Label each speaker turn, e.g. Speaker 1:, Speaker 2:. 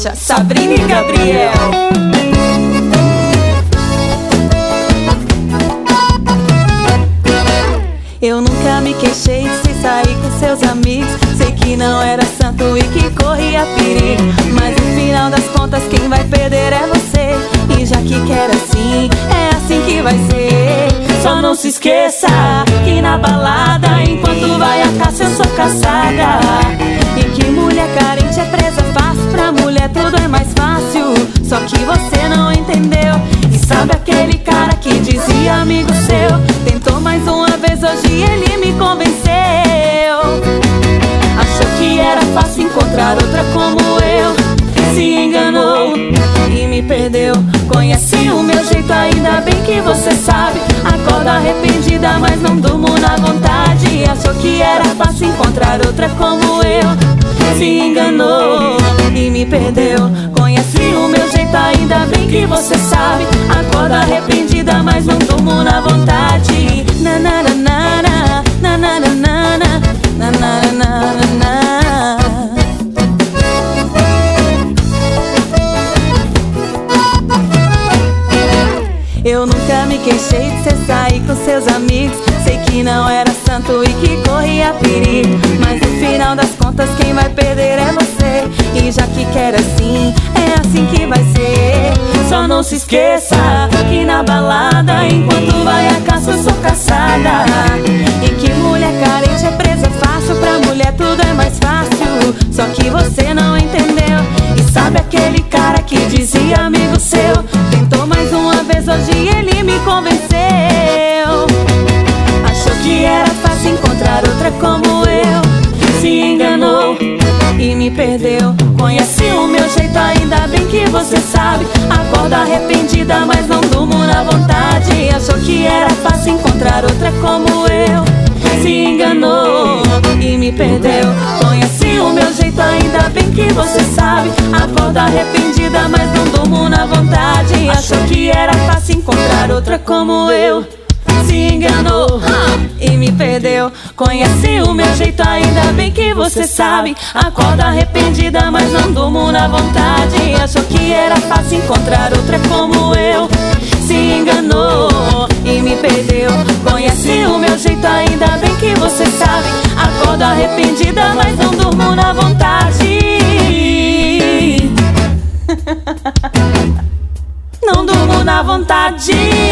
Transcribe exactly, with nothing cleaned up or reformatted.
Speaker 1: faixa, Sabrina e Gabriel. Eu nunca me queixei de se sair com seus amigos. Sei que não era santo e que corria perigo, mas no final das contas quem vai perder é você. E já que quer assim, é assim que vai ser. Só não se esqueça que na balada, enquanto vai a caça eu sou caçada. E que mulher carente é presa fácil, pra mulher tudo é mais fácil. Só que você não entendeu. E sabe aquele cara que dizia amigo seu? Tentou mais uma vez, hoje ele me convenceu. Achou que era fácil encontrar outra como eu, se enganou e me perdeu. Conhece o meu jeito, ainda bem que você sabe. Acordo arrependida, mas não durmo na vontade. Achou que era fácil encontrar outra como eu, se enganou e me perdeu. Conhece o meu jeito, ainda bem que você sabe. Acordo arrependida, mas não durmo na vontade. Na na na na na na na na na na na na. Eu nunca me queixei de cê sair com seus amigos. Sei que não era santo e que corria perigo, mas no final das contas quem vai perder é você. E já que quer assim, é assim que vai ser. Só não se esqueça que na balada, enquanto vai a caça eu sou caçada. E que mulher carente é presa fácil, pra mulher tudo é mais fácil. Só que você não entendeu. E sabe aquele cara que dizia amigo seu? Tentou mais uma vez, hoje ele me convenceu. Achou que era fácil encontrar outra como eu, se enganou e me perdeu. Conhece o meu jeito, ainda bem que você sabe. Acordo arrependida, mas não durmo na vontade. Achou que era fácil encontrar outra como eu, se enganou e me perdeu. Conhece o meu jeito, ainda bem que você sabe. Acordo arrependida, mas não durmo na vontade. Achou que era fácil encontrar outra como eu, se enganou e me perdeu. Conhece o meu jeito, ainda bem que você sabe. Acordo arrependida, mas não durmo na vontade. Achou que era fácil encontrar outra como eu, se enganou e me perdeu. Conhece o meu jeito, ainda bem que você sabe. Acordo arrependida, mas não durmo na vontade. Não durmo na vontade.